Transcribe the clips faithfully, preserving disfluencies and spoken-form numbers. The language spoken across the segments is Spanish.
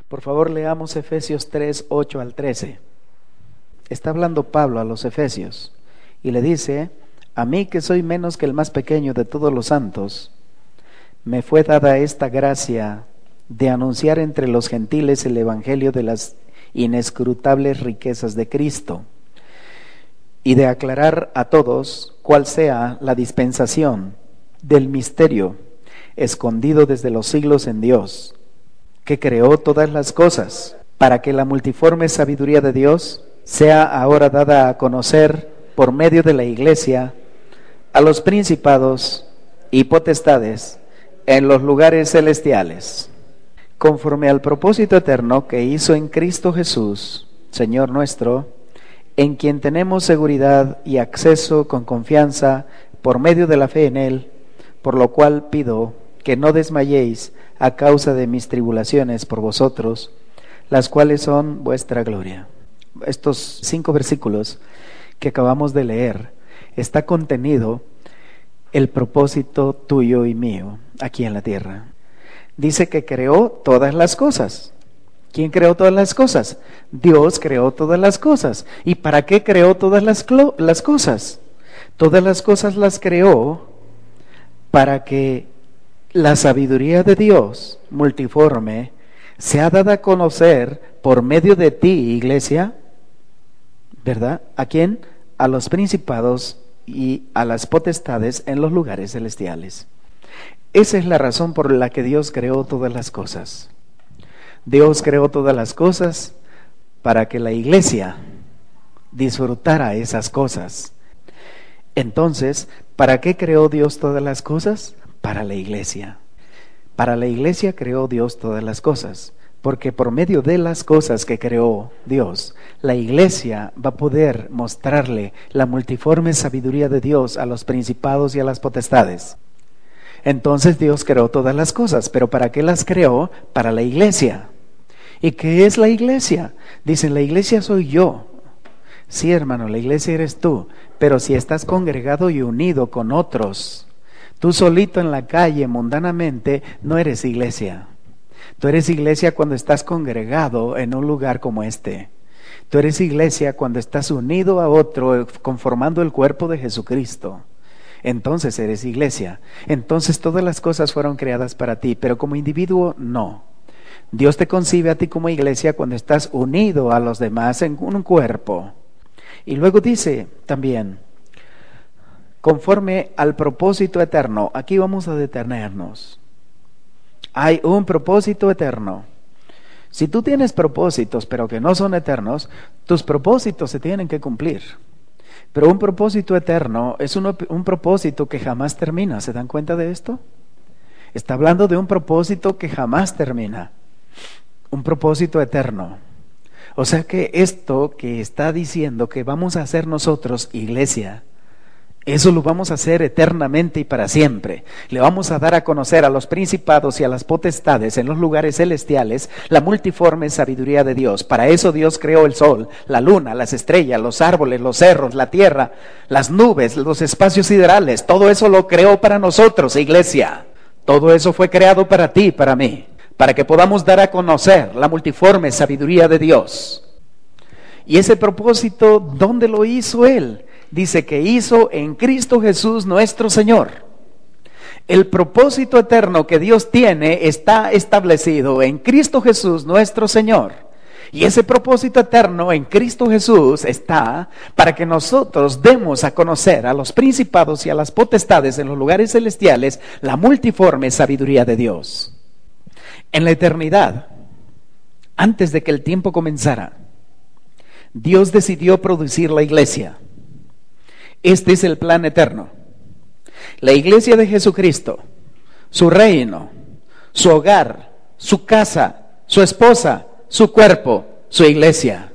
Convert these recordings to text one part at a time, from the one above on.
Por favor, leamos Efesios tres, ocho al trece. Está hablando Pablo a los Efesios y le dice: a mí, que soy menos que el más pequeño de todos los santos, me fue dada esta gracia de anunciar entre los gentiles el evangelio de las inescrutables riquezas de Cristo, y de aclarar a todos cuál sea la dispensación del misterio escondido desde los siglos en Dios, que creó todas las cosas, para que la multiforme sabiduría de Dios sea ahora dada a conocer por medio de la Iglesia a los principados y potestades en los lugares celestiales, conforme al propósito eterno que hizo en Cristo Jesús, Señor nuestro, en quien tenemos seguridad y acceso con confianza por medio de la fe en Él, por lo cual pido que no desmayéis a causa de mis tribulaciones por vosotros, las cuales son vuestra gloria. Estos cinco versículos que acabamos de leer, está contenido el propósito tuyo y mío aquí en la tierra. Dice que creó todas las cosas. ¿Quién creó todas las cosas? Dios creó todas las cosas. ¿Y para qué creó todas las, clo- las cosas? Todas las cosas las creó para que la sabiduría de Dios multiforme sea dada a conocer por medio de ti, iglesia, ¿verdad? ¿A quién? A los principados y a las potestades en los lugares celestiales. Esa es la razón por la que Dios creó todas las cosas. Dios creó todas las cosas para que la iglesia disfrutara esas cosas. Entonces, ¿para qué creó Dios todas las cosas? Para la iglesia. Para la iglesia creó Dios todas las cosas, porque por medio de las cosas que creó Dios, la iglesia va a poder mostrarle la multiforme sabiduría de Dios a los principados y a las potestades. Entonces Dios creó todas las cosas, pero ¿para qué las creó? Para la iglesia. ¿Y qué es la iglesia? Dicen, la iglesia soy yo. Sí, hermano, la iglesia eres tú, pero si estás congregado y unido con otros, tú solito en la calle mundanamente, no eres iglesia. Tú eres iglesia cuando estás congregado en un lugar como este. Tú eres iglesia cuando estás unido a otro, conformando el cuerpo de Jesucristo. Entonces eres iglesia. Entonces todas las cosas fueron creadas para ti, pero como individuo no. Dios te concibe a ti como iglesia cuando estás unido a los demás en un cuerpo. Y luego dice también, conforme al propósito eterno. Aquí vamos a detenernos. Hay un propósito eterno. Si tú tienes propósitos pero que no son eternos, tus propósitos se tienen que cumplir. Pero un propósito eterno es un, un propósito que jamás termina. ¿Se dan cuenta de esto? Está hablando de un propósito que jamás termina. Un propósito eterno. O sea que esto que está diciendo que vamos a hacer nosotros, iglesia, eso lo vamos a hacer eternamente y para siempre. Le vamos a dar a conocer a los principados y a las potestades en los lugares celestiales la multiforme sabiduría de Dios. Para eso Dios creó el sol, la luna, las estrellas, los árboles, los cerros, la tierra, las nubes, los espacios siderales. Todo eso lo creó para nosotros, iglesia. Todo eso fue creado para ti y para mí, para que podamos dar a conocer la multiforme sabiduría de Dios. Y ese propósito, ¿dónde lo hizo Él? Dice que hizo en Cristo Jesús nuestro Señor. El propósito eterno que Dios tiene está establecido en Cristo Jesús nuestro Señor. Y ese propósito eterno en Cristo Jesús está para que nosotros demos a conocer a los principados y a las potestades en los lugares celestiales la multiforme sabiduría de Dios. En la eternidad, antes de que el tiempo comenzara, Dios decidió producir la iglesia. Este es el plan eterno. La iglesia de Jesucristo, su reino, su hogar, su casa, su esposa, su cuerpo, su iglesia.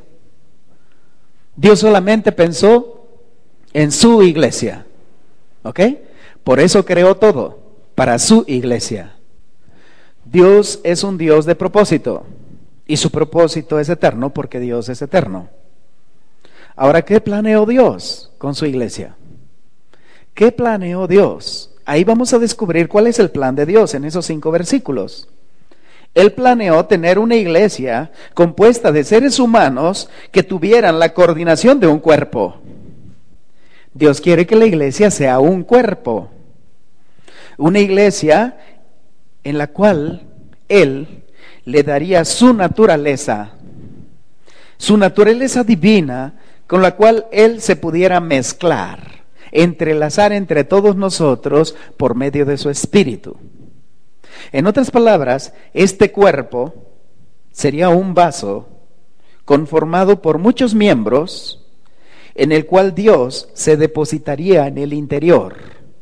Dios solamente pensó en su iglesia. ¿Ok? Por eso creó todo, para su iglesia. Dios es un Dios de propósito, y su propósito es eterno porque Dios es eterno. Ahora, ¿qué planeó Dios con su iglesia? ¿Qué planeó Dios? Ahí vamos a descubrir cuál es el plan de Dios en esos cinco versículos. Él planeó tener una iglesia compuesta de seres humanos que tuvieran la coordinación de un cuerpo. Dios quiere que la iglesia sea un cuerpo. Una iglesia en la cual Él le daría su naturaleza, su naturaleza divina, con la cual Él se pudiera mezclar, entrelazar entre todos nosotros por medio de su Espíritu. En otras palabras, este cuerpo sería un vaso conformado por muchos miembros en el cual Dios se depositaría en el interior.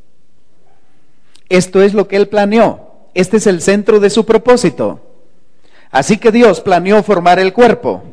Esto es lo que Él planeó. Este es el centro de su propósito. Así que Dios planeó formar el cuerpo,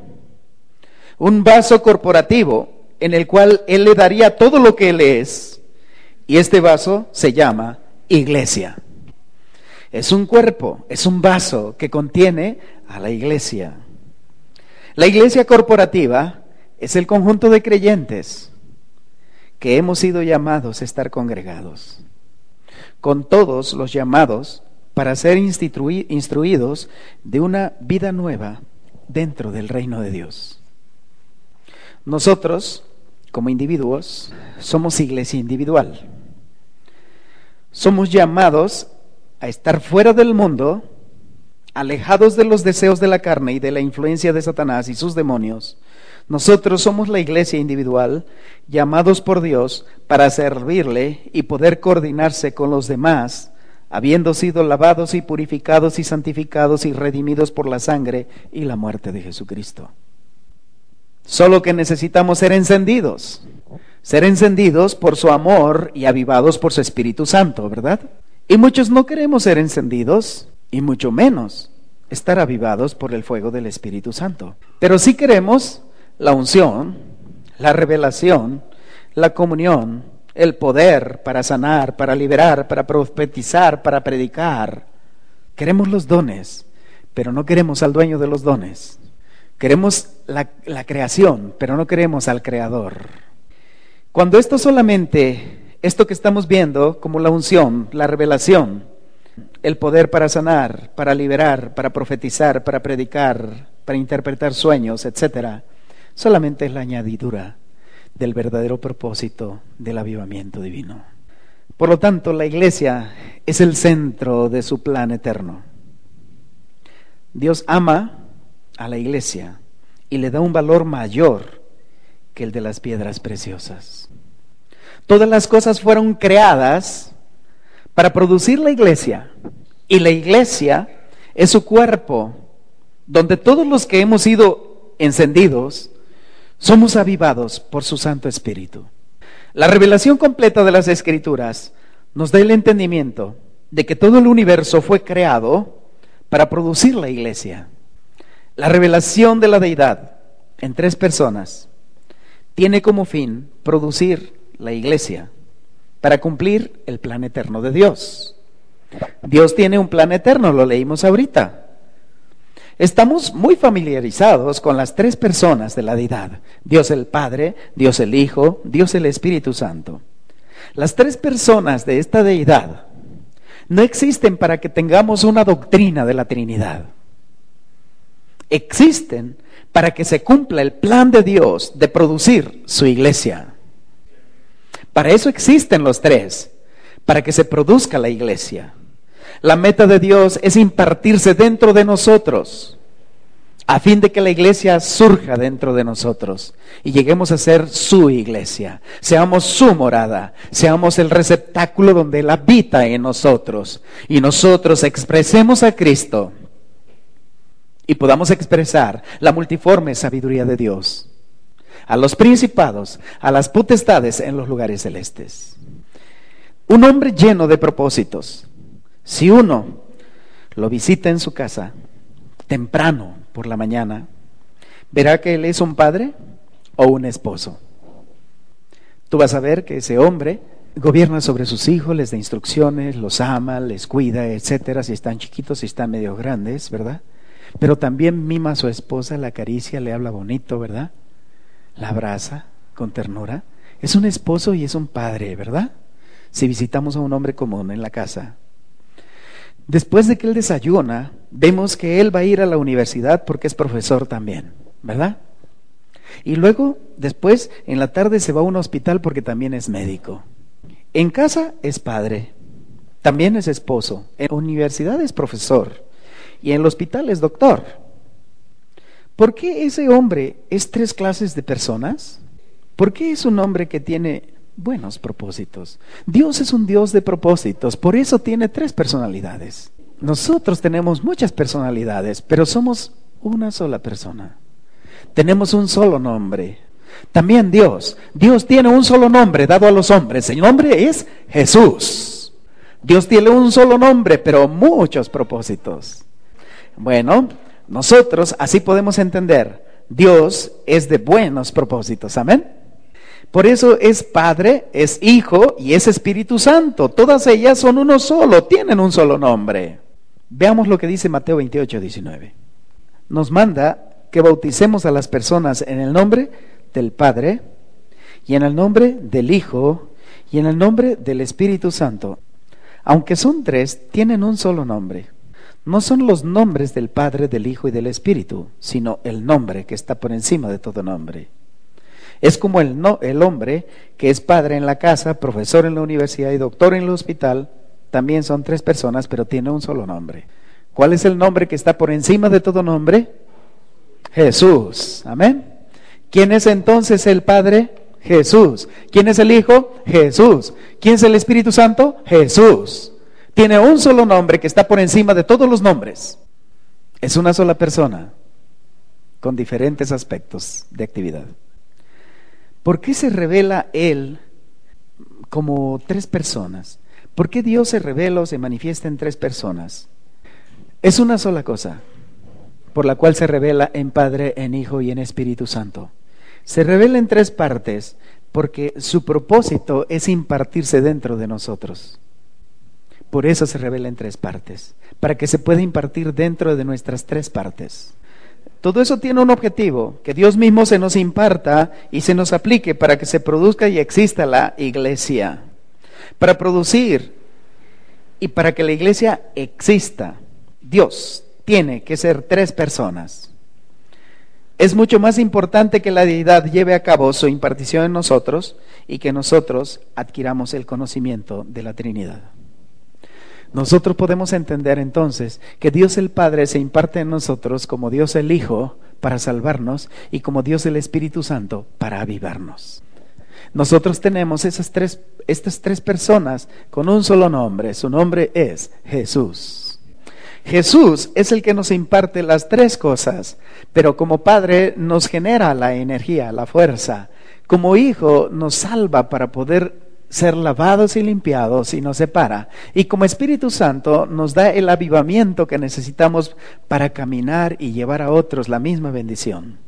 un vaso corporativo en el cual Él le daría todo lo que Él es, y este vaso se llama iglesia. Es un cuerpo, es un vaso que contiene a la iglesia. La iglesia corporativa es el conjunto de creyentes que hemos sido llamados a estar congregados, con todos los llamados para ser instrui- instruidos de una vida nueva dentro del reino de Dios. Nosotros, como individuos, somos iglesia individual. Somos llamados a estar fuera del mundo, alejados de los deseos de la carne y de la influencia de Satanás y sus demonios. Nosotros somos la iglesia individual, llamados por Dios para servirle y poder coordinarse con los demás, habiendo sido lavados y purificados y santificados y redimidos por la sangre y la muerte de Jesucristo. Solo que necesitamos ser encendidos, ser encendidos por su amor y avivados por su Espíritu Santo, ¿verdad? Y muchos no queremos ser encendidos, y mucho menos estar avivados por el fuego del Espíritu Santo. Pero sí queremos la unción, la revelación, la comunión, el poder para sanar, para liberar, para profetizar, para predicar. Queremos los dones, pero no queremos al dueño de los dones. Queremos la, la creación, pero no queremos al creador. Cuando esto solamente, esto que estamos viendo como la unción, la revelación, el poder para sanar, para liberar, para profetizar, para predicar, para interpretar sueños, etcétera, solamente es la añadidura del verdadero propósito del avivamiento divino. Por lo tanto, la iglesia es el centro de su plan eterno. Dios ama a la iglesia y le da un valor mayor que el de las piedras preciosas. Todas las cosas fueron creadas para producir la iglesia, y la iglesia es su cuerpo, donde todos los que hemos sido encendidos somos avivados por su Santo Espíritu. La revelación completa de las Escrituras nos da el entendimiento de que todo el universo fue creado para producir la iglesia. La revelación de la deidad en tres personas tiene como fin producir la iglesia para cumplir el plan eterno de Dios. Dios tiene un plan eterno, lo leímos ahorita. Estamos muy familiarizados con las tres personas de la deidad: Dios el Padre, Dios el Hijo, Dios el Espíritu Santo. Las tres personas de esta deidad no existen para que tengamos una doctrina de la Trinidad. Existen para que se cumpla el plan de Dios de producir su iglesia. Para eso existen los tres, para que se produzca la iglesia. La meta de Dios es impartirse dentro de nosotros, a fin de que la iglesia surja dentro de nosotros y lleguemos a ser su iglesia, seamos su morada, seamos el receptáculo donde Él habita en nosotros, y nosotros expresemos a Cristo y podamos expresar la multiforme sabiduría de Dios a los principados, a las potestades en los lugares celestes. Un hombre lleno de propósitos, si uno lo visita en su casa temprano por la mañana, verá que él es un padre o un esposo. Tú vas a ver que ese hombre gobierna sobre sus hijos, les da instrucciones, los ama, les cuida, etcétera, si están chiquitos, si están medio grandes, ¿verdad? Pero también mima a su esposa, la acaricia, le habla bonito, ¿verdad? La abraza con ternura. Es un esposo y es un padre, ¿verdad? Si visitamos a un hombre común en la casa. Después de que él desayuna, vemos que él va a ir a la universidad porque es profesor también, ¿verdad? Y luego, después, en la tarde se va a un hospital porque también es médico. En casa es padre, también es esposo, en la universidad es profesor y en el hospital es doctor. ¿Por qué ese hombre es tres clases de personas? ¿Por qué es un hombre que tiene buenos propósitos? Dios es un Dios de propósitos, por eso tiene tres personalidades. Nosotros tenemos muchas personalidades, pero somos una sola persona. Tenemos un solo nombre. También Dios. Dios tiene un solo nombre dado a los hombres. El nombre es Jesús. Dios tiene un solo nombre, pero muchos propósitos. Bueno, nosotros así podemos entender. Dios es de buenos propósitos. Amén. Por eso es Padre, es Hijo y es Espíritu Santo. Todas ellas son uno solo, tienen un solo nombre. Veamos lo que dice Mateo veintiocho, diecinueve. Nos manda que bauticemos a las personas en el nombre del Padre, y en el nombre del Hijo, y en el nombre del Espíritu Santo. Aunque son tres, tienen un solo nombre. No son los nombres del Padre, del Hijo y del Espíritu, sino el nombre que está por encima de todo nombre. Es como el, no, el hombre que es padre en la casa, profesor en la universidad y doctor en el hospital. También son tres personas, pero tiene un solo nombre. ¿Cuál es el nombre que está por encima de todo nombre? Jesús. Amén. ¿Quién es entonces el Padre? Jesús. ¿Quién es el Hijo? Jesús. ¿Quién es el Espíritu Santo? Jesús. Tiene un solo nombre que está por encima de todos los nombres. Es una sola persona con diferentes aspectos de actividad. ¿Por qué se revela Él como tres personas? ¿Por qué Dios se revela o se manifiesta en tres personas? Es una sola cosa por la cual se revela en Padre, en Hijo y en Espíritu Santo. Se revela en tres partes porque su propósito es impartirse dentro de nosotros. Por eso se revela en tres partes, para que se pueda impartir dentro de nuestras tres partes. Todo eso tiene un objetivo, que Dios mismo se nos imparta y se nos aplique para que se produzca y exista la iglesia. Para producir y para que la iglesia exista, Dios tiene que ser tres personas. Es mucho más importante que la deidad lleve a cabo su impartición en nosotros y que nosotros adquiramos el conocimiento de la Trinidad. Nosotros podemos entender entonces que Dios el Padre se imparte en nosotros como Dios el Hijo para salvarnos y como Dios el Espíritu Santo para avivarnos. Nosotros tenemos esas tres, estas tres personas con un solo nombre. Su nombre es Jesús. Jesús es el que nos imparte las tres cosas, pero como Padre nos genera la energía, la fuerza. Como Hijo nos salva para poder ser lavados y limpiados y nos separa. Y como Espíritu Santo nos da el avivamiento que necesitamos para caminar y llevar a otros la misma bendición.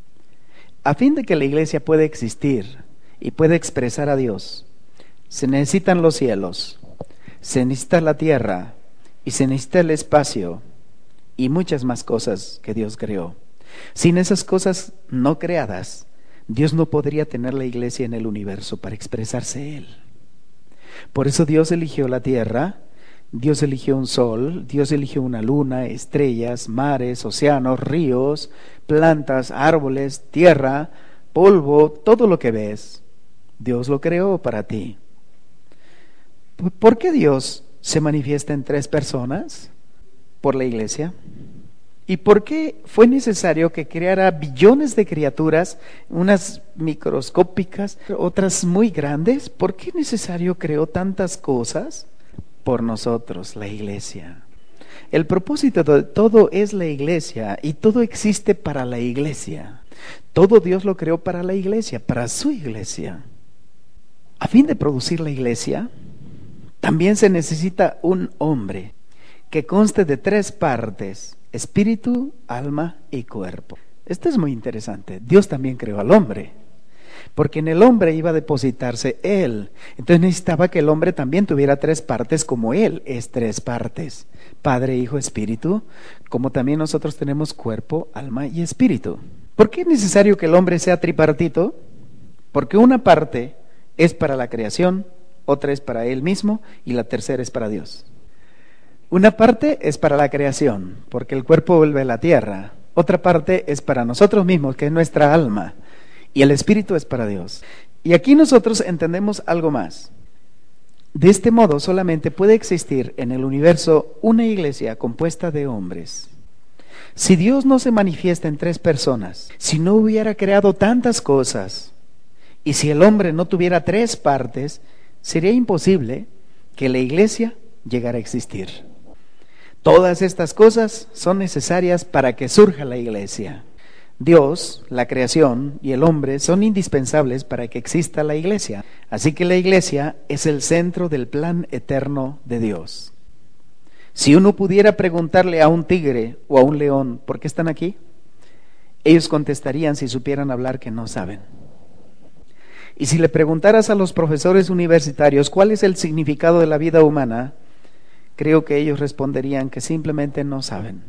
A fin de que la iglesia pueda existir y pueda expresar a Dios, se necesitan los cielos, se necesita la tierra y se necesita el espacio y muchas más cosas que Dios creó. Sin esas cosas no creadas, Dios no podría tener la iglesia en el universo para expresarse Él. Por eso Dios eligió la tierra, Dios eligió un sol, Dios eligió una luna, estrellas, mares, océanos, ríos, plantas, árboles, tierra, polvo, todo lo que ves. Dios lo creó para ti. ¿Por qué Dios se manifiesta en tres personas? Por la iglesia. ¿Y por qué fue necesario que creara billones de criaturas, unas microscópicas, otras muy grandes? ¿Por qué necesario creó tantas cosas? Por nosotros, la iglesia. El propósito de todo es la iglesia y todo existe para la iglesia. Todo Dios lo creó para la iglesia, para su iglesia. A fin de producir la iglesia, también se necesita un hombre que conste de tres partes: espíritu, alma y cuerpo. Esto es muy interesante. Dios también creó al hombre, porque en el hombre iba a depositarse Él. Entonces necesitaba que el hombre también tuviera tres partes, como Él es tres partes: Padre, Hijo, Espíritu, como también nosotros tenemos cuerpo, alma y espíritu. ¿Por qué es necesario que el hombre sea tripartito? Porque una parte es para la creación, otra es para Él mismo y la tercera es para Dios. Una parte es para la creación, porque el cuerpo vuelve a la tierra. Otra parte es para nosotros mismos, que es nuestra alma. Y el espíritu es para Dios. Y aquí nosotros entendemos algo más. De este modo solamente puede existir en el universo una iglesia compuesta de hombres. Si Dios no se manifiesta en tres personas, si no hubiera creado tantas cosas, y si el hombre no tuviera tres partes, sería imposible que la iglesia llegara a existir. Todas estas cosas son necesarias para que surja la iglesia. Dios, la creación y el hombre son indispensables para que exista la iglesia. Así que la iglesia es el centro del plan eterno de Dios. Si uno pudiera preguntarle a un tigre o a un león, ¿por qué están aquí?, ellos contestarían, si supieran hablar, que no saben. Y si le preguntaras a los profesores universitarios cuál es el significado de la vida humana, creo que ellos responderían que simplemente no saben.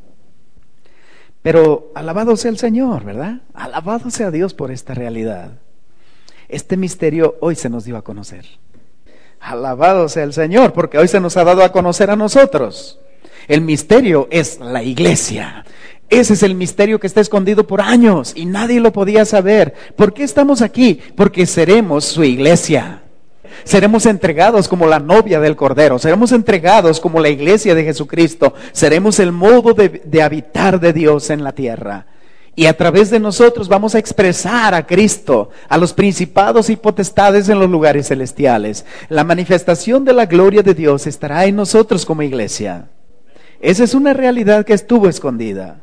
Pero alabado sea el Señor, ¿verdad? Alabado sea Dios por esta realidad. Este misterio hoy se nos dio a conocer. Alabado sea el Señor, porque hoy se nos ha dado a conocer a nosotros. El misterio es la iglesia. Ese es el misterio que está escondido por años y nadie lo podía saber. ¿Por qué estamos aquí? Porque seremos su iglesia. Seremos entregados como la novia del Cordero, seremos entregados como la iglesia de Jesucristo, seremos el modo de, de habitar de Dios en la tierra. Y a través de nosotros vamos a expresar a Cristo, a los principados y potestades en los lugares celestiales. La manifestación de la gloria de Dios estará en nosotros como iglesia. Esa es una realidad que estuvo escondida.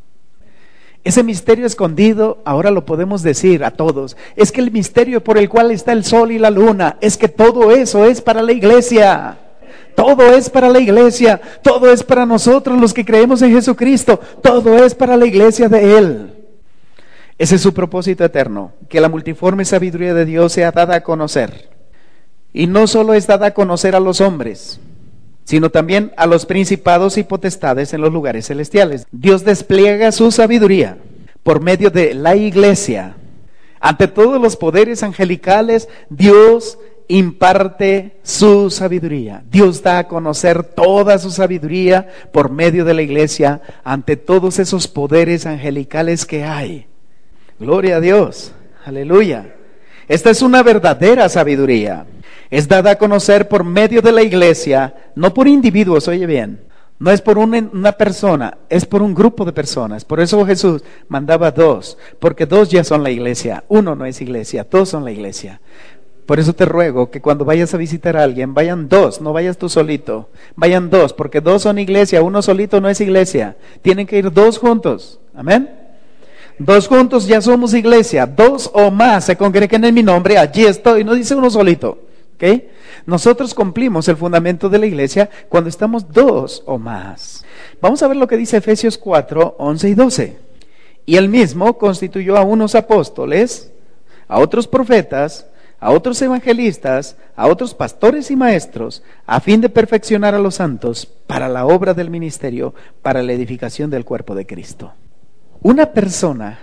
Ese misterio escondido, ahora lo podemos decir a todos, es que el misterio por el cual está el sol y la luna, es que todo eso es para la iglesia. Todo es para la iglesia, todo es para nosotros los que creemos en Jesucristo, todo es para la iglesia de Él. Ese es su propósito eterno, que la multiforme sabiduría de Dios sea dada a conocer. Y no solo es dada a conocer a los hombres, sino también a los principados y potestades en los lugares celestiales. Dios despliega su sabiduría por medio de la iglesia. Ante todos los poderes angelicales, Dios imparte su sabiduría. Dios da a conocer toda su sabiduría por medio de la iglesia ante todos esos poderes angelicales que hay. Gloria a Dios, aleluya. Esta es una verdadera sabiduría. Es dada a conocer por medio de la iglesia, no por individuos, oye bien, no es por una, una persona, es por un grupo de personas. Por eso Jesús mandaba dos, porque dos ya son la iglesia. Uno no es iglesia, dos son la iglesia. Por eso te ruego que cuando vayas a visitar a alguien, vayan dos, no vayas tú solito, vayan dos, porque dos son iglesia, uno solito no es iglesia. Tienen que ir dos juntos, amén. Dos juntos ya somos iglesia, dos o más se congreguen en mi nombre, allí estoy, no dice uno solito. ¿Okay? Nosotros cumplimos el fundamento de la iglesia cuando estamos dos o más. Vamos a ver lo que dice Efesios cuatro, once y doce. Y él mismo constituyó a unos apóstoles, a otros profetas, a otros evangelistas, a otros pastores y maestros, a fin de perfeccionar a los santos para la obra del ministerio, para la edificación del cuerpo de Cristo. Una persona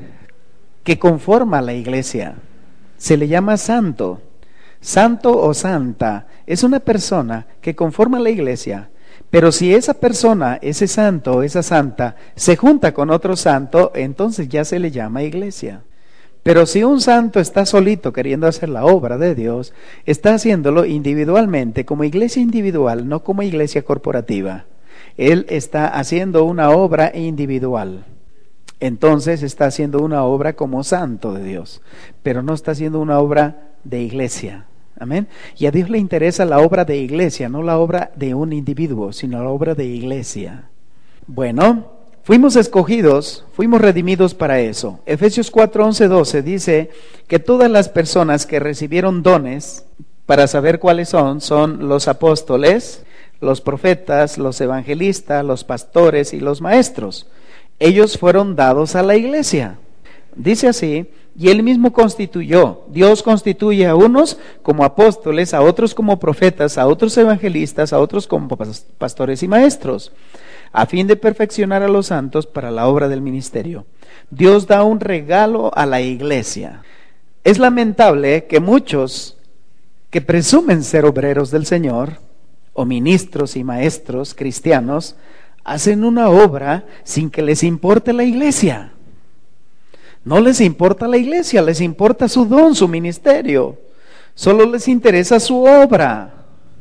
que conforma la iglesia se le llama santo. Santo o santa es una persona que conforma la iglesia, pero si esa persona, ese santo o esa santa, se junta con otro santo, entonces ya se le llama iglesia. Pero si un santo está solito queriendo hacer la obra de Dios, está haciéndolo individualmente, como iglesia individual, no como iglesia corporativa. Él está haciendo una obra individual. Entonces está haciendo una obra como santo de Dios, pero no está haciendo una obra de iglesia. Amén. Y a Dios le interesa la obra de iglesia, no la obra de un individuo, sino la obra de iglesia. Bueno, fuimos escogidos, fuimos redimidos para eso. Efesios cuatro, once, doce dice que todas las personas que recibieron dones, para saber cuáles son, son los apóstoles, los profetas, los evangelistas, los pastores y los maestros. Ellos fueron dados a la iglesia. Dice así: y él mismo constituyó, Dios constituye a unos como apóstoles, a otros como profetas, a otros evangelistas, a otros como pastores y maestros, a fin de perfeccionar a los santos para la obra del ministerio. Dios da un regalo a la iglesia. Es lamentable que muchos que presumen ser obreros del Señor, o ministros y maestros cristianos hacen una obra sin que les importe la iglesia. No les importa la iglesia, les importa su don, su ministerio. Solo les interesa su obra.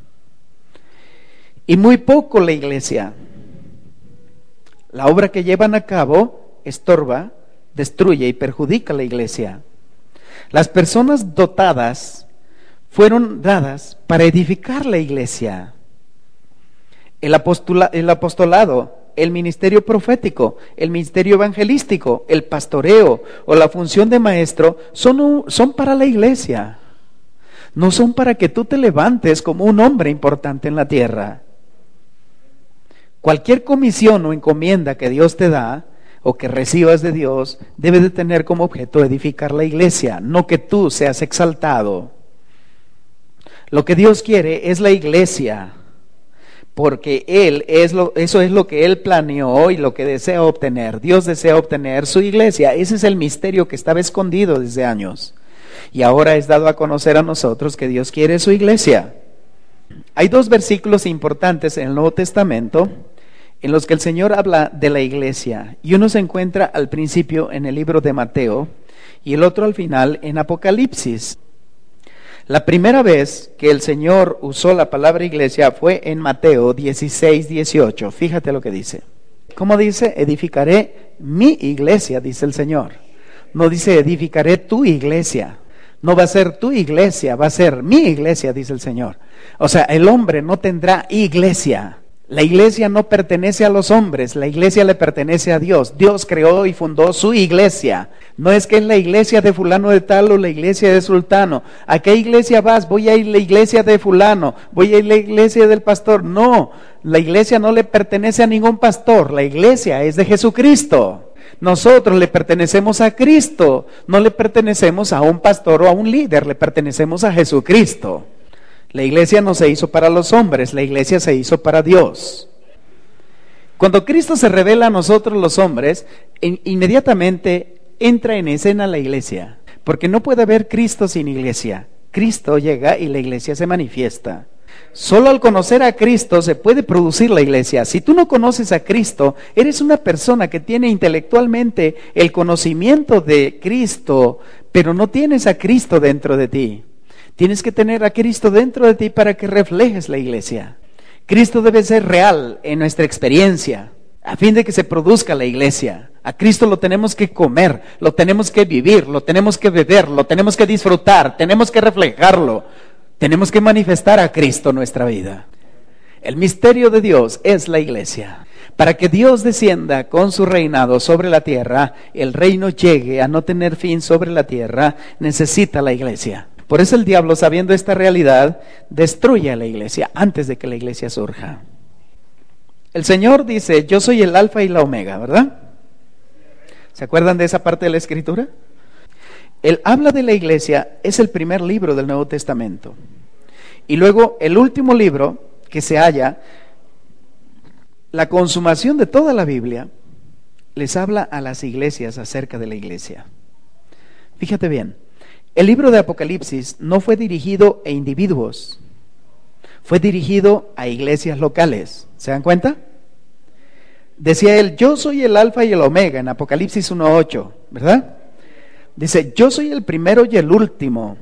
Y muy poco la iglesia. La obra que llevan a cabo estorba, destruye y perjudica a la iglesia. Las personas dotadas fueron dadas para edificar la iglesia. El, apostola, el apostolado, el ministerio profético, el ministerio evangelístico, el pastoreo o la función de maestro son, un, son para la iglesia. No son para que tú te levantes como un hombre importante en la tierra. Cualquier comisión o encomienda que Dios te da o que recibas de Dios debe de tener como objeto edificar la iglesia, no que tú seas exaltado. Lo que Dios quiere es la iglesia, porque Él es lo, eso es lo que Él planeó y lo que desea obtener. Dios desea obtener su iglesia. Ese es el misterio que estaba escondido desde años. Y ahora es dado a conocer a nosotros que Dios quiere su iglesia. Hay dos versículos importantes en el Nuevo Testamento en los que el Señor habla de la iglesia. Y uno se encuentra al principio en el libro de Mateo y el otro al final en Apocalipsis. La primera vez que el Señor usó la palabra iglesia fue en Mateo dieciséis, dieciocho. Fíjate lo que dice. ¿Cómo dice? Edificaré mi iglesia, dice el Señor. No dice edificaré tu iglesia. No va a ser tu iglesia, va a ser mi iglesia, dice el Señor. O sea, el hombre no tendrá iglesia. La iglesia no pertenece a los hombres, la iglesia le pertenece a Dios. Dios creó y fundó su iglesia. No es que es la iglesia de fulano de tal o la iglesia de sultano. ¿A qué iglesia vas? Voy a ir a la iglesia de fulano, voy a ir a la iglesia del pastor. No, la iglesia no le pertenece a ningún pastor, la iglesia es de Jesucristo. Nosotros le pertenecemos a Cristo, no le pertenecemos a un pastor o a un líder, le pertenecemos a Jesucristo. La iglesia no se hizo para los hombres, la iglesia se hizo para Dios. Cuando Cristo se revela a nosotros los hombres, in- inmediatamente entra en escena la iglesia, porque no puede haber Cristo sin iglesia. Cristo llega y la iglesia se manifiesta. Solo al conocer a Cristo se puede producir la iglesia. Si tú no conoces a Cristo, eres una persona que tiene intelectualmente el conocimiento de Cristo, pero no tienes a Cristo dentro de ti. Tienes que tener a Cristo dentro de ti para que reflejes la iglesia. Cristo debe ser real en nuestra experiencia, a fin de que se produzca la iglesia. A Cristo lo tenemos que comer, lo tenemos que vivir, lo tenemos que beber, lo tenemos que disfrutar, tenemos que reflejarlo. Tenemos que manifestar a Cristo en nuestra vida. El misterio de Dios es la iglesia. Para que Dios descienda con su reinado sobre la tierra, el reino llegue a no tener fin sobre la tierra, necesita la iglesia. Por eso el diablo, sabiendo esta realidad, destruye a la iglesia antes de que la iglesia surja. El Señor dice, yo soy el alfa y la omega, ¿verdad? ¿Se acuerdan de esa parte de la escritura? Él habla de la iglesia, es el primer libro del Nuevo Testamento. Y luego el último libro que se halla, la consumación de toda la Biblia, les habla a las iglesias acerca de la iglesia. Fíjate bien, el libro de Apocalipsis no fue dirigido a individuos, fue dirigido a iglesias locales. ¿Se dan cuenta? Decía él, yo soy el alfa y el omega, en Apocalipsis uno ocho, ¿verdad? Dice, yo soy el primero y el último.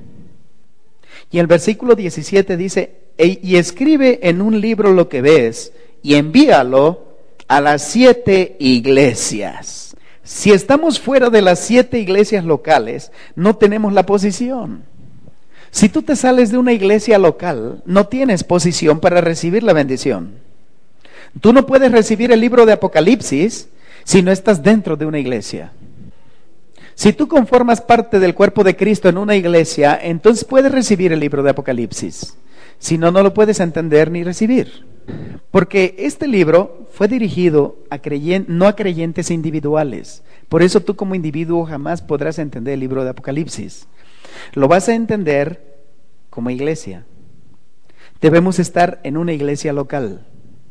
Y el versículo diecisiete dice, e, y escribe en un libro lo que ves y envíalo a las siete iglesias. Si estamos fuera de las siete iglesias locales, no tenemos la posición. Si tú te sales de una iglesia local, no tienes posición para recibir la bendición. Tú no puedes recibir el libro de Apocalipsis si no estás dentro de una iglesia. Si tú conformas parte del cuerpo de Cristo en una iglesia, entonces puedes recibir el libro de Apocalipsis. Si no, no lo puedes entender ni recibir. Porque este libro fue dirigido a creyen- no a creyentes individuales. Por eso tú como individuo jamás podrás entender el libro de Apocalipsis. Lo vas a entender como iglesia. Debemos estar en una iglesia local.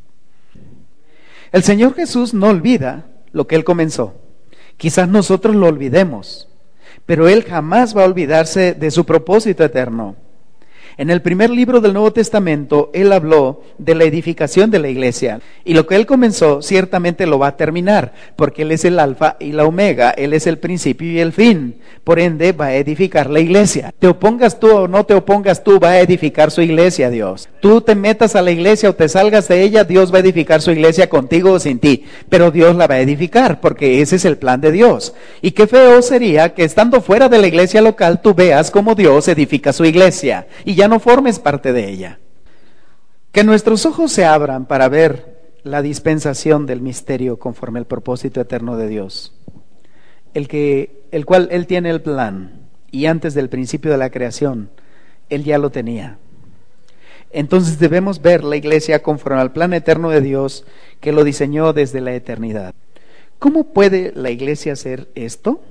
El Señor Jesús no olvida lo que Él comenzó. Quizás nosotros lo olvidemos, pero Él jamás va a olvidarse de su propósito eterno. En el primer libro del Nuevo Testamento, Él habló de la edificación de la iglesia. Y lo que Él comenzó, ciertamente lo va a terminar, porque Él es el alfa y la omega, Él es el principio y el fin. Por ende, va a edificar la iglesia. Te opongas tú o no te opongas tú, va a edificar su iglesia, Dios. Tú te metas a la iglesia o te salgas de ella, Dios va a edificar su iglesia contigo o sin ti. Pero Dios la va a edificar, porque ese es el plan de Dios. Y qué feo sería que estando fuera de la iglesia local, tú veas cómo Dios edifica su iglesia y ya no formes parte de ella. Que nuestros ojos se abran para ver la dispensación del misterio conforme al propósito eterno de Dios, el que, el cual Él tiene el plan, y antes del principio de la creación, Él ya lo tenía. Entonces debemos ver la iglesia conforme al plan eterno de Dios, que lo diseñó desde la eternidad. ¿Cómo puede la iglesia hacer esto?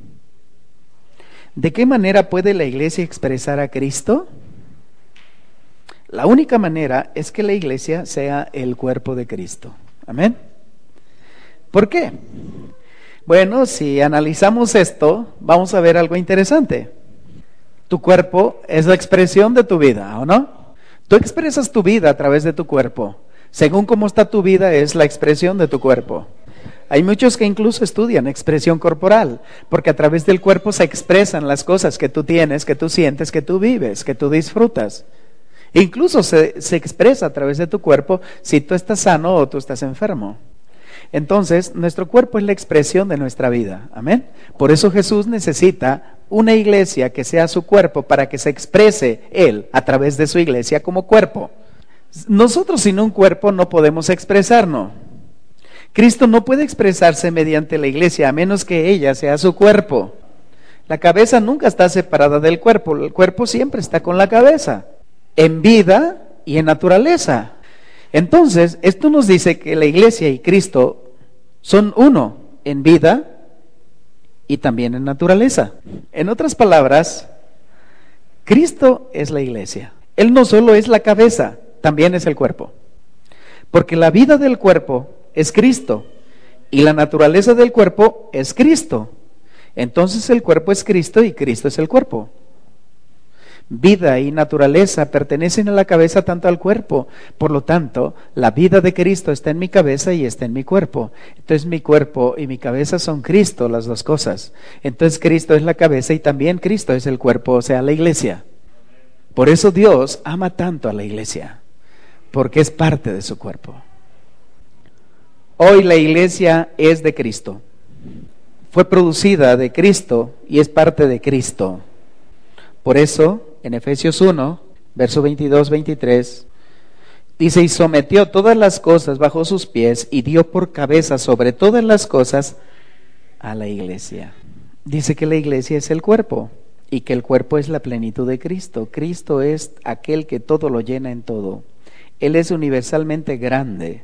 ¿De qué manera puede la iglesia expresar a Cristo? La única manera es que la iglesia sea el cuerpo de Cristo. Amén. ¿Por qué? Bueno, si analizamos esto, vamos a ver algo interesante. Tu cuerpo es la expresión de tu vida, ¿o no? Tú expresas tu vida a través de tu cuerpo. Según cómo está tu vida, es la expresión de tu cuerpo. Hay muchos que incluso estudian expresión corporal, porque a través del cuerpo se expresan las cosas que tú tienes, que tú sientes, que tú vives, que tú disfrutas. Incluso se, se expresa a través de tu cuerpo si tú estás sano o tú estás enfermo. Entonces, nuestro cuerpo es la expresión de nuestra vida. Amén. Por eso Jesús necesita una iglesia que sea su cuerpo para que se exprese Él a través de su iglesia como cuerpo. Nosotros sin un cuerpo no podemos expresarnos. Cristo no puede expresarse mediante la iglesia a menos que ella sea su cuerpo. La cabeza nunca está separada del cuerpo, el cuerpo siempre está con la cabeza, en vida y en naturaleza. Entonces, esto nos dice que la iglesia y Cristo son uno en vida y también en naturaleza. En otras palabras, Cristo es la iglesia. Él no solo es la cabeza, también es el cuerpo. Porque la vida del cuerpo es Cristo y la naturaleza del cuerpo es Cristo. Entonces el cuerpo es Cristo y Cristo es el cuerpo. Vida y naturaleza pertenecen a la cabeza tanto al cuerpo. Por lo tanto, la vida de Cristo está en mi cabeza y está en mi cuerpo. Entonces mi cuerpo y mi cabeza son Cristo, las dos cosas. Entonces Cristo es la cabeza y también Cristo es el cuerpo, o sea, la iglesia. Por eso Dios ama tanto a la iglesia, porque es parte de su cuerpo. Hoy la iglesia es de Cristo. Fue producida de Cristo y es parte de Cristo. Por eso, en Efesios uno, verso veintidós, veintitrés, dice, y sometió todas las cosas bajo sus pies y dio por cabeza sobre todas las cosas a la iglesia. Dice que la iglesia es el cuerpo y que el cuerpo es la plenitud de Cristo. Cristo es aquel que todo lo llena en todo. Él es universalmente grande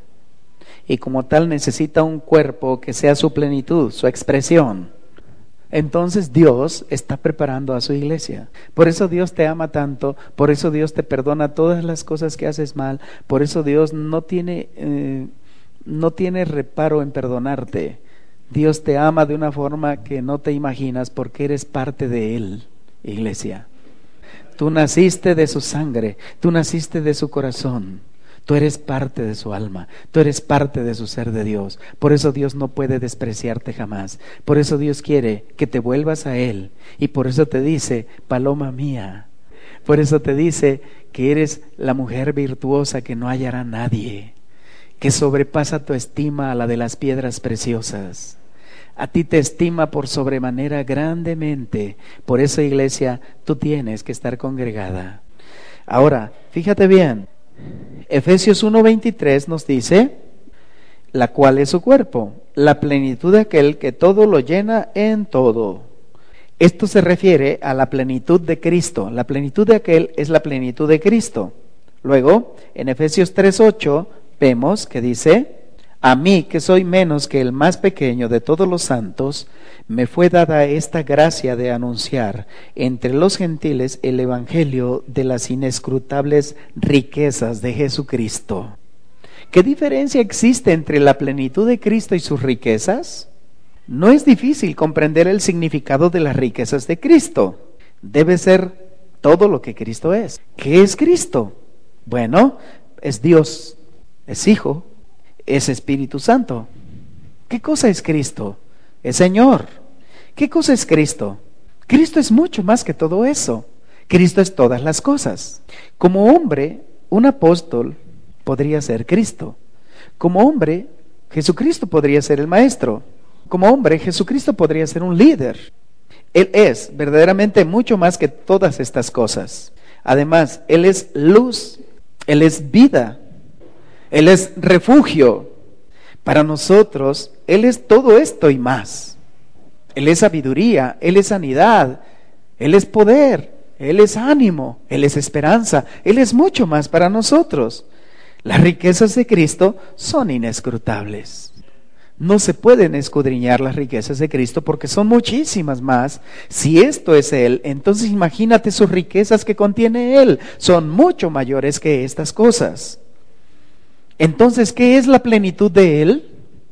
y como tal necesita un cuerpo que sea su plenitud, su expresión. Entonces Dios está preparando a su iglesia. Por eso Dios te ama tanto, por eso Dios te perdona todas las cosas que haces mal, por eso Dios no tiene, eh, no tiene reparo en perdonarte. Dios te ama de una forma que no te imaginas porque eres parte de Él, iglesia. Tú naciste de su sangre, tú naciste de su corazón. Tú eres parte de su alma, tú eres parte de su ser de Dios. Por eso Dios no puede despreciarte jamás. Por eso Dios quiere que te vuelvas a Él. Y por eso te dice, paloma mía. Por eso te dice que eres la mujer virtuosa que no hallará nadie, que sobrepasa tu estima a la de las piedras preciosas. A ti te estima por sobremanera grandemente. Por eso, iglesia, tú tienes que estar congregada. Ahora, fíjate bien. Efesios uno veintitrés nos dice, la cual es su cuerpo, la plenitud de aquel que todo lo llena en todo. Esto se refiere a la plenitud de Cristo. La plenitud de aquel es la plenitud de Cristo. Luego, en Efesios tres ocho, vemos que dice, a mí que soy menos que el más pequeño de todos los santos, me fue dada esta gracia de anunciar entre los gentiles el evangelio de las inescrutables riquezas de Jesucristo. ¿Qué diferencia existe entre la plenitud de Cristo y sus riquezas? No es difícil comprender el significado de las riquezas de Cristo. Debe ser todo lo que Cristo es. ¿Qué es Cristo? Bueno, es Dios, es Hijo, es Espíritu Santo. ¿Qué cosa es Cristo? Es Señor. ¿Qué cosa es Cristo? Cristo es mucho más que todo eso. Cristo es todas las cosas. Como hombre, un apóstol podría ser Cristo. Como hombre, Jesucristo podría ser el maestro. Como hombre, Jesucristo podría ser un líder. Él es verdaderamente mucho más que todas estas cosas. Además, Él es luz, Él es vida, Él es refugio. Para nosotros, Él es todo esto y más. Él es sabiduría, Él es sanidad, Él es poder, Él es ánimo, Él es esperanza, Él es mucho más para nosotros. Las riquezas de Cristo son inescrutables. No se pueden escudriñar las riquezas de Cristo porque son muchísimas más. Si esto es Él, entonces imagínate sus riquezas que contiene Él. Son mucho mayores que estas cosas. Entonces, ¿qué es la plenitud de Él?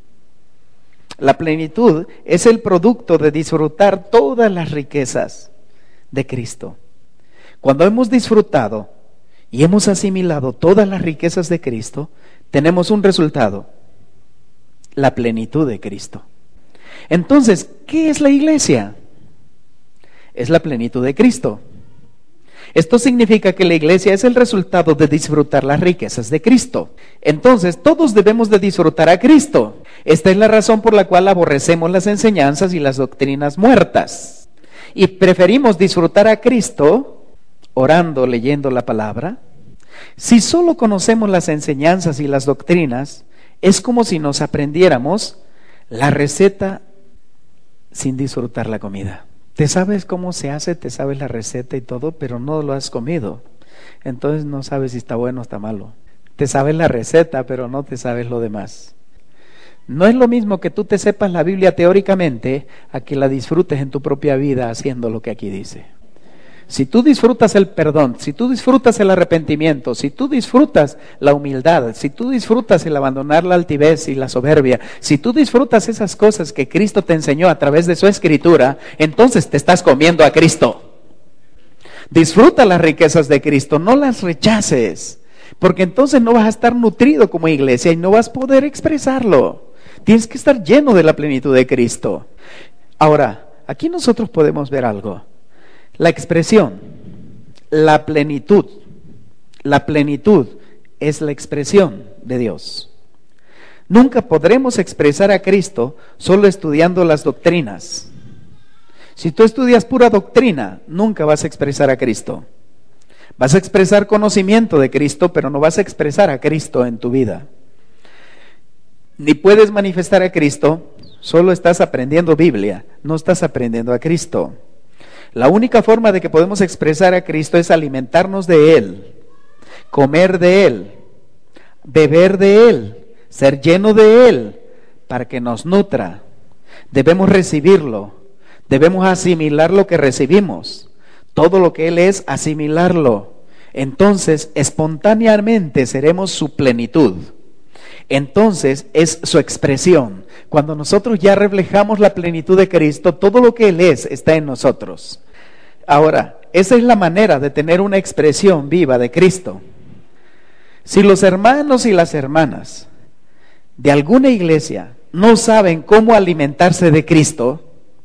La plenitud es el producto de disfrutar todas las riquezas de Cristo. Cuando hemos disfrutado y hemos asimilado todas las riquezas de Cristo, tenemos un resultado: la plenitud de Cristo. Entonces, ¿qué es la iglesia? Es la plenitud de Cristo. Esto significa que la iglesia es el resultado de disfrutar las riquezas de Cristo. Entonces, todos debemos de disfrutar a Cristo. Esta es la razón por la cual aborrecemos las enseñanzas y las doctrinas muertas. Y preferimos disfrutar a Cristo orando, leyendo la palabra. Si solo conocemos las enseñanzas y las doctrinas, es como si nos aprendiéramos la receta sin disfrutar la comida. Te sabes cómo se hace, te sabes la receta y todo, pero no lo has comido. Entonces no sabes si está bueno o está malo. Te sabes la receta, pero no te sabes lo demás. No es lo mismo que tú te sepas la Biblia teóricamente a que la disfrutes en tu propia vida haciendo lo que aquí dice. Si tú disfrutas el perdón, si tú disfrutas el arrepentimiento, si tú disfrutas la humildad, si tú disfrutas el abandonar la altivez y la soberbia, si tú disfrutas esas cosas que Cristo te enseñó a través de su escritura, entonces te estás comiendo a Cristo. Disfruta las riquezas de Cristo, no las rechaces, porque entonces no vas a estar nutrido como iglesia y no vas a poder expresarlo. Tienes que estar lleno de la plenitud de Cristo. Ahora, aquí nosotros podemos ver algo. La expresión, la plenitud, la plenitud es la expresión de Dios. Nunca podremos expresar a Cristo solo estudiando las doctrinas. Si tú estudias pura doctrina, nunca vas a expresar a Cristo. Vas a expresar conocimiento de Cristo, pero no vas a expresar a Cristo en tu vida. Ni puedes manifestar a Cristo, solo estás aprendiendo Biblia, no estás aprendiendo a Cristo. La única forma de que podemos expresar a Cristo es alimentarnos de Él, comer de Él, beber de Él, ser lleno de Él, para que nos nutra. Debemos recibirlo, debemos asimilar lo que recibimos, todo lo que Él es, asimilarlo. Entonces, espontáneamente seremos su plenitud. Entonces es su expresión. Cuando nosotros ya reflejamos la plenitud de Cristo, todo lo que Él es está en nosotros. Ahora, esa es la manera de tener una expresión viva de Cristo. Si los hermanos y las hermanas de alguna iglesia no saben cómo alimentarse de Cristo,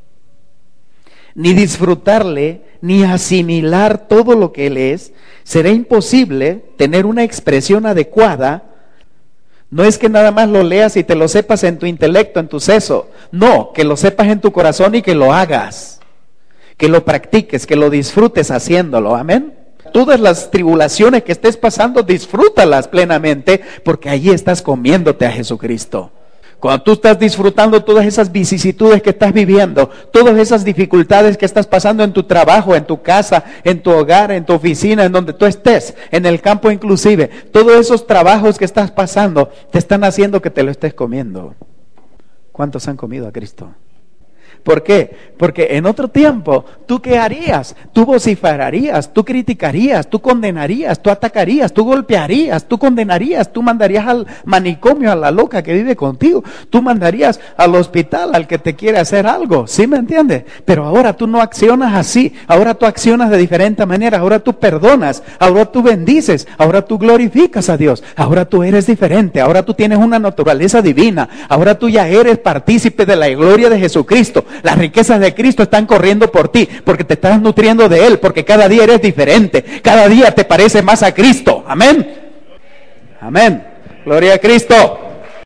ni disfrutarle, ni asimilar todo lo que Él es, será imposible tener una expresión adecuada. No es que nada más lo leas y te lo sepas en tu intelecto, en tu seso. No, que lo sepas en tu corazón y que lo hagas. Que lo practiques, que lo disfrutes haciéndolo. Amén. Todas las tribulaciones que estés pasando, disfrútalas plenamente, porque allí estás comiéndote a Jesucristo. Cuando tú estás disfrutando todas esas vicisitudes que estás viviendo, todas esas dificultades que estás pasando en tu trabajo, en tu casa, en tu hogar, en tu oficina, en donde tú estés, en el campo inclusive, todos esos trabajos que estás pasando te están haciendo que te lo estés comiendo. ¿Cuántos han comido a Cristo? ¿Por qué? Porque en otro tiempo, ¿tú qué harías? Tú vociferarías, tú criticarías, tú condenarías, tú atacarías, tú golpearías, tú condenarías, tú mandarías al manicomio a la loca que vive contigo, tú mandarías al hospital al que te quiere hacer algo, ¿sí me entiendes? Pero ahora tú no accionas así, ahora tú accionas de diferente manera, ahora tú perdonas, ahora tú bendices, ahora tú glorificas a Dios, ahora tú eres diferente, ahora tú tienes una naturaleza divina, ahora tú ya eres partícipe de la gloria de Jesucristo. Las riquezas de Cristo están corriendo por ti, porque te estás nutriendo de Él, porque cada día eres diferente, cada día te parece más a Cristo. Amén. Amén. Gloria a Cristo.